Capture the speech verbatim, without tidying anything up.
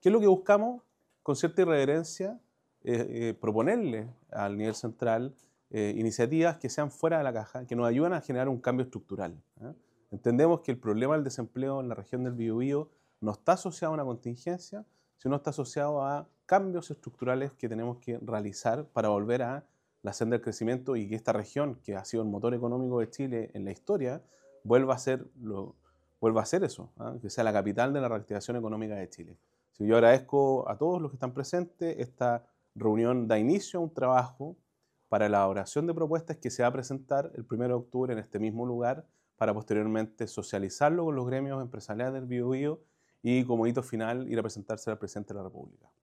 ¿Qué es lo que buscamos? Con cierta irreverencia, eh, eh, proponerle al nivel central eh, iniciativas que sean fuera de la caja, que nos ayuden a generar un cambio estructural. ¿eh? Entendemos que el problema del desempleo en la región del Biobío no está asociado a una contingencia, sino está asociado a cambios estructurales que tenemos que realizar para volver a la senda del crecimiento y que esta región, que ha sido el motor económico de Chile en la historia, vuelva a ser, lo, vuelva a ser eso, ¿eh? Que sea la capital de la reactivación económica de Chile. Sí, yo agradezco a todos los que están presentes. Esta reunión da inicio a un trabajo para la elaboración de propuestas que se va a presentar el primero de octubre en este mismo lugar para posteriormente socializarlo con los gremios empresariales del Biobío y como hito final ir a presentarse al presidente de la República.